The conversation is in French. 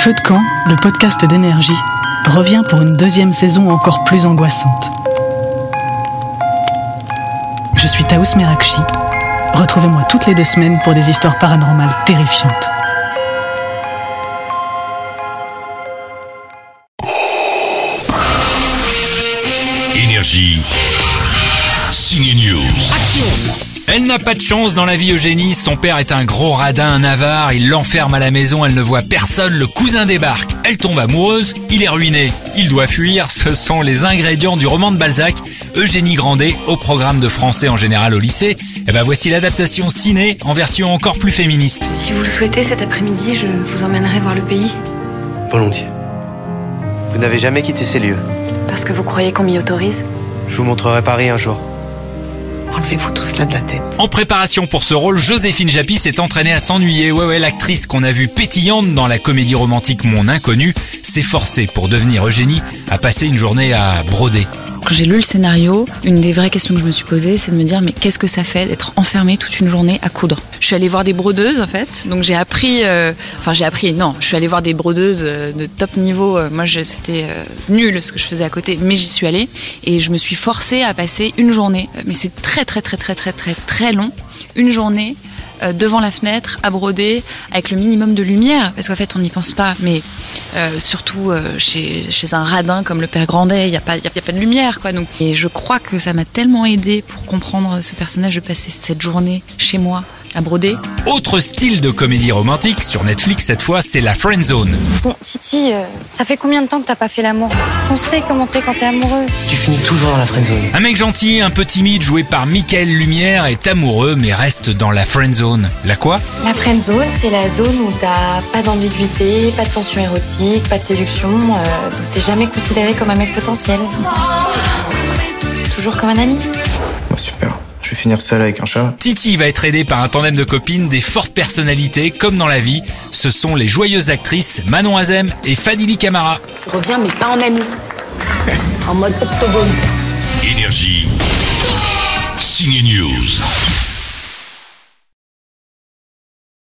Feu de camp, le podcast d'Énergie, revient pour une deuxième saison encore plus angoissante. Je suis Taous Merakchi. Retrouvez-moi toutes les 2 semaines pour des histoires paranormales terrifiantes. Énergie. Signe News. Action! Elle n'a pas de chance dans la vie, Eugénie. Son père est un gros radin, un avare. Il l'enferme à la maison, elle ne voit personne. Le cousin débarque. Elle tombe amoureuse. Il est ruiné. Il doit fuir. Ce sont les ingrédients du roman de Balzac. Eugénie Grandet, au programme de français en général au lycée. Et voici l'adaptation ciné en version encore plus féministe. Si vous le souhaitez, cet après-midi, je vous emmènerai voir le pays. Volontiers. Vous n'avez jamais quitté ces lieux. Parce que vous croyez qu'on m'y autorise? Je vous montrerai Paris un jour. Enlevez-vous tout cela de la tête. En préparation pour ce rôle, Joséphine Japy s'est entraînée à s'ennuyer. Ouais, l'actrice qu'on a vue pétillante dans la comédie romantique Mon Inconnu s'est forcée pour devenir Eugénie à passer une journée à broder. Quand j'ai lu le scénario, une des vraies questions que je me suis posée, c'est de me dire mais qu'est-ce que ça fait d'être enfermée toute une journée à coudre? Je suis allée voir des brodeuses en fait, donc je suis allée voir des brodeuses de top niveau. C'était nul ce que je faisais à côté, mais j'y suis allée et je me suis forcée à passer une journée. Mais c'est très long, une journée devant la fenêtre, à broder, avec le minimum de lumière, parce qu'en fait on n'y pense pas, mais surtout chez un radin comme le père Grandet, il n'y a pas de lumière, quoi. Donc, et je crois que ça m'a tellement aidée pour comprendre ce personnage, de passer cette journée chez moi, à broder. Autre style de comédie romantique, sur Netflix cette fois, c'est la Friend Zone. Bon, Titi, ça fait combien de temps que t'as pas fait l'amour? On sait comment t'es quand t'es amoureux. Tu finis toujours dans la friendzone. Un mec gentil, un peu timide, joué par Michael Lumière, est amoureux mais reste dans la Friend Zone. La quoi? La friend zone, c'est la zone où t'as pas d'ambiguïté, pas de tension érotique, pas de séduction, donc t'es jamais considéré comme un mec potentiel. Toujours comme un ami. Bah, super. Je vais finir seul avec un chat. Titi va être aidé par un tandem de copines, des fortes personnalités, comme dans la vie. Ce sont les joyeuses actrices Manon Azem et Fadili Camara. Je reviens, mais pas en ami. En mode octogone. Énergie. Signe News.